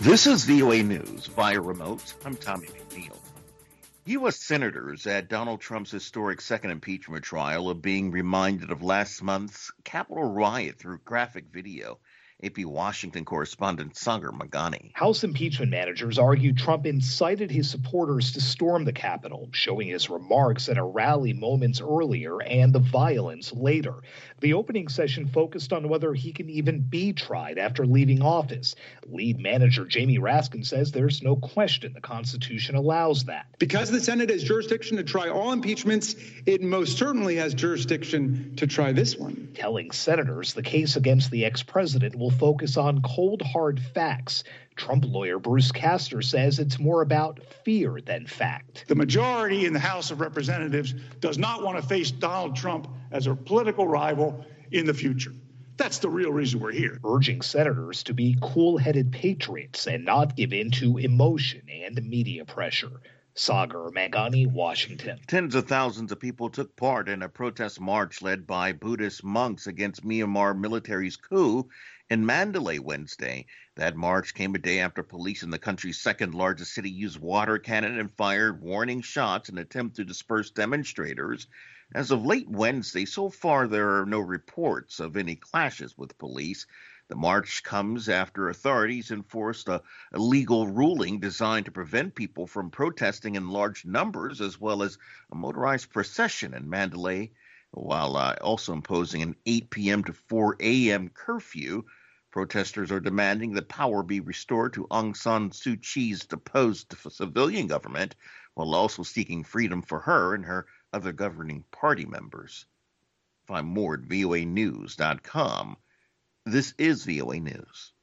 This is VOA News via remote. I'm Tommy McNeil. U.S. senators at Donald Trump's historic second impeachment trial are being reminded of last month's Capitol riot through graphic video. AP Washington correspondent Sagar Magani. House impeachment managers argue Trump incited his supporters to storm the Capitol, showing his remarks at a rally moments earlier and the violence later. The opening session focused on whether he can even be tried after leaving office. Lead manager Jamie Raskin says there's no question the Constitution allows that. Because the Senate has jurisdiction to try all impeachments, it most certainly has jurisdiction to try this one. Telling senators the case against the ex-president will focus on cold, hard facts. Trump lawyer Bruce Castor says it's more about fear than fact. The majority in the House of Representatives does not want to face Donald Trump as a political rival in the future. That's the real reason we're here. Urging senators to be cool-headed patriots and not give in to emotion and media pressure. Sagar Magani, Washington. Tens of thousands of people took part in a protest march led by Buddhist monks against Myanmar military's coup in Mandalay Wednesday. That march came a day after police in the country's second largest city used water cannon and fired warning shots in an attempt to disperse demonstrators. As of late Wednesday, so far there are no reports of any clashes with police. The march comes after authorities enforced a legal ruling designed to prevent people from protesting in large numbers, as well as a motorized procession in Mandalay, while also imposing an 8 p.m. to 4 a.m. curfew. Protesters are demanding that power be restored to Aung San Suu Kyi's deposed civilian government, while also seeking freedom for her and her other governing party members. Find more at voanews.com. This is VOA News.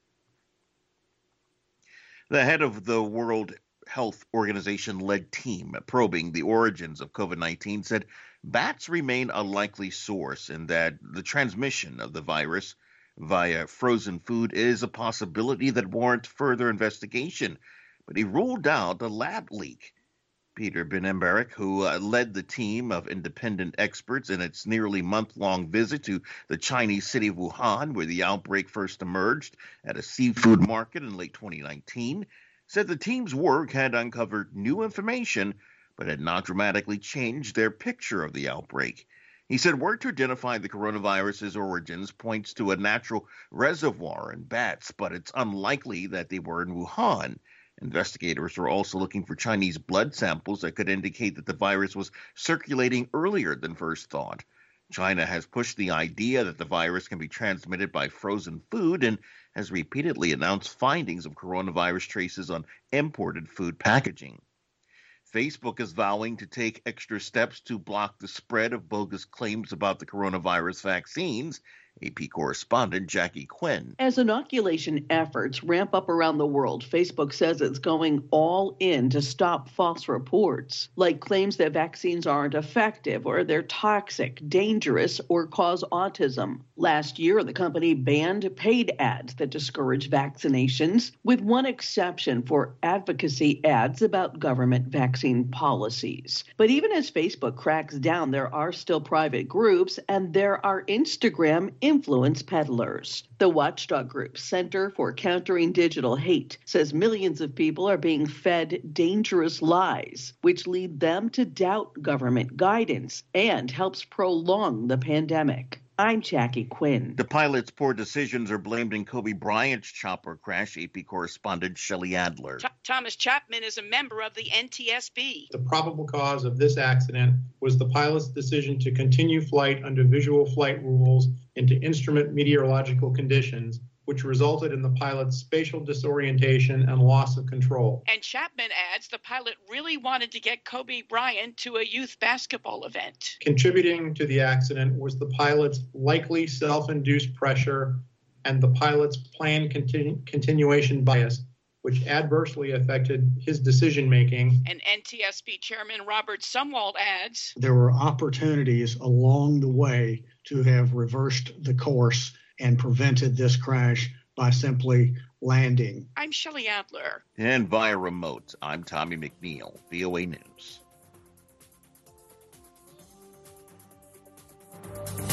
The head of the World Health Organization-led team probing the origins of COVID-19 said bats remain a likely source and that the transmission of the virus via frozen food is a possibility that warrants further investigation. But he ruled out a lab leak. Peter Ben-Embarek, who led the team of independent experts in its nearly month-long visit to the Chinese city of Wuhan, where the outbreak first emerged at a seafood market in late 2019, said the team's work had uncovered new information, but had not dramatically changed their picture of the outbreak. He said work to identify the coronavirus's origins points to a natural reservoir in bats, but it's unlikely that they were in Wuhan. Investigators are also looking for Chinese blood samples that could indicate that the virus was circulating earlier than first thought. China has pushed the idea that the virus can be transmitted by frozen food and has repeatedly announced findings of coronavirus traces on imported food packaging. Facebook is vowing to take extra steps to block the spread of bogus claims about the coronavirus vaccines. AP correspondent Jackie Quinn. As inoculation efforts ramp up around the world, Facebook says it's going all in to stop false reports, like claims that vaccines aren't effective or they're toxic, dangerous, or cause autism. Last year, the company banned paid ads that discourage vaccinations, with one exception for advocacy ads about government vaccine policies. But even as Facebook cracks down, there are still private groups, and there are Instagram influence peddlers. The watchdog group Center for Countering Digital Hate says millions of people are being fed dangerous lies, which lead them to doubt government guidance and helps prolong the pandemic. I'm Jackie Quinn. The pilot's poor decisions are blamed in Kobe Bryant's chopper crash. AP correspondent Shelley Adler. Thomas Chapman is a member of the NTSB. The probable cause of this accident was the pilot's decision to continue flight under visual flight rules into instrument meteorological conditions, which resulted in the pilot's spatial disorientation and loss of control. And Chapman adds the pilot really wanted to get Kobe Bryant to a youth basketball event. Contributing to the accident was the pilot's likely self-induced pressure and the pilot's planned continuation bias, which adversely affected his decision-making. And NTSB Chairman Robert Sumwalt adds, there were opportunities along the way to have reversed the course and prevented this crash by simply landing. I'm Shelley Adler. And via remote, I'm Tommy McNeil, VOA News.